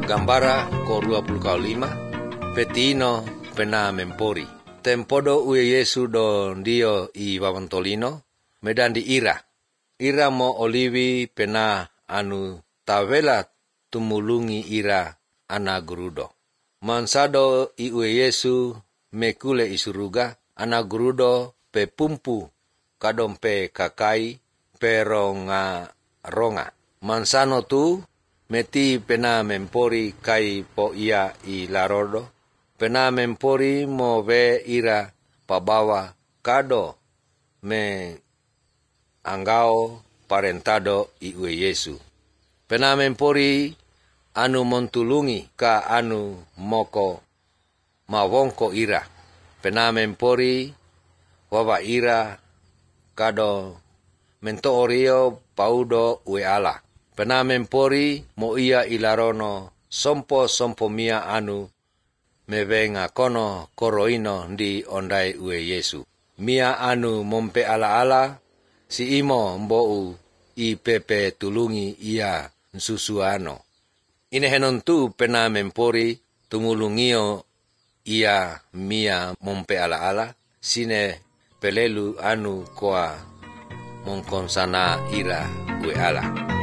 Gambara ko 25 petino pena mempori. Tempodo ue Yesu do ndio I vavantolino medan di ira. Ira mo olivi pena anu tavela tumulungi ira ana gurudo. Mansado I ue Yesu mekule isuruga ana gurudo pe pumpu kadompe kakai peronga ronga. Mansano tu meti pena mempori kai po ia I larodo. Pena mempori mo ve ira pabawa kado me angao parentado I ue Yesu. Pena mempori anu montulungi ka anu moko mawongko ira. Pena mempori wawa ira kado mento orio paudo ue ala. Pena mempori mo ia ilarono sompo mia anu mevenga kono koroino di ondai ue Yesu. Mia anu mompe ala si imo mbou I pepe tulungi ia nsusuano. Ine henontu pena mempori tumulungio ia mia mompe ala sine pelelu anu koa mongkonsana ira ue ala.